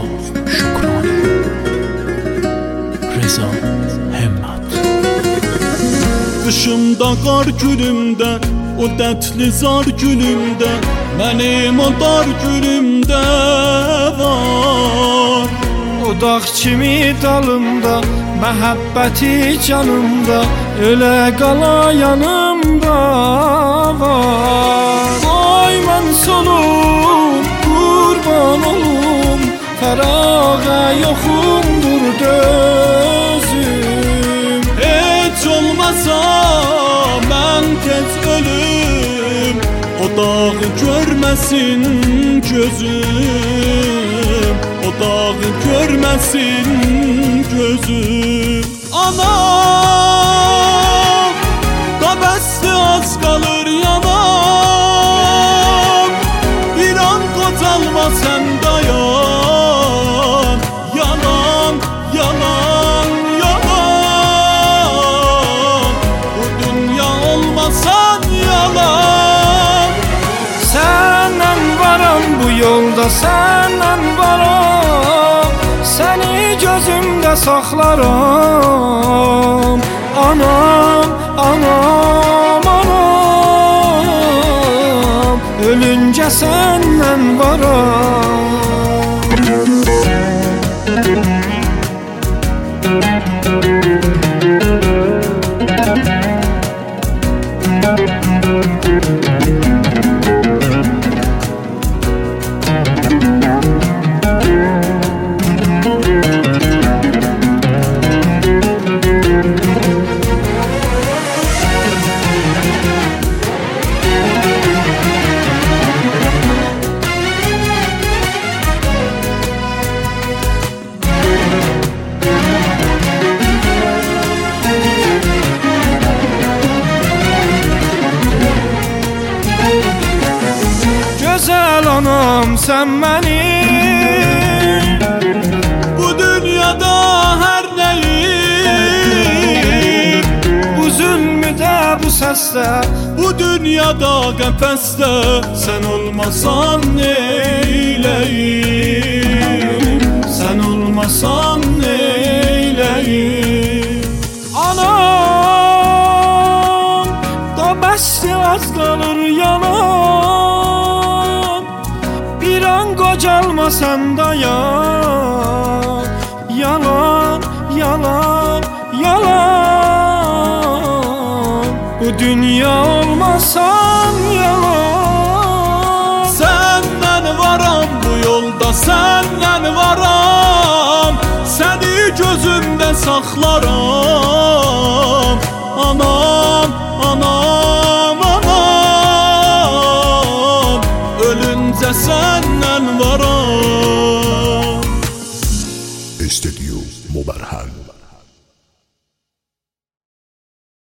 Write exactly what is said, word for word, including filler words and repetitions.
Şükranə Reza Hemmat. Qışımda qar günümdə, o dərdli zar günümdə, mənim o dar günümdə var. O dağ kimi dalımda, məhəbbəti canımda, ölə qala yanımda var. Ay mən solum, qurban olum, fərağa yoxumdur dözüm. Heç olmasa mən tez ölüm, o dağı görməsin gözüm, o dağı görməsin gözüm. Anam, da bəsli az qalır yanam, bir an qocalma sən dayan. Yalan, yalan, yalan, bu dünya olmasan yalan. Səndən varam bu yolda, səndən varam, səni gözümdə saxlaram. Anam, anam, anam, ölüncə səndən varam. Gözəl anam sən mənim, Bu dünyada hər nəyim, bu zülmüdə, bu səsdə, bu dünyada qəfəsdə, sən olmasan neyləyim, sən olmasan neyləyim. anam, da bəsli az qalır yalan, bir an qocalma sən dayan. Yalan, yalan, yalan, bu dünya olmasan yalan. Səndən varam bu yolda, səndən varam, səni gözümdə saxlaram. Anam, anam, anam, ölüncə səndən varam. استوديو مبرهن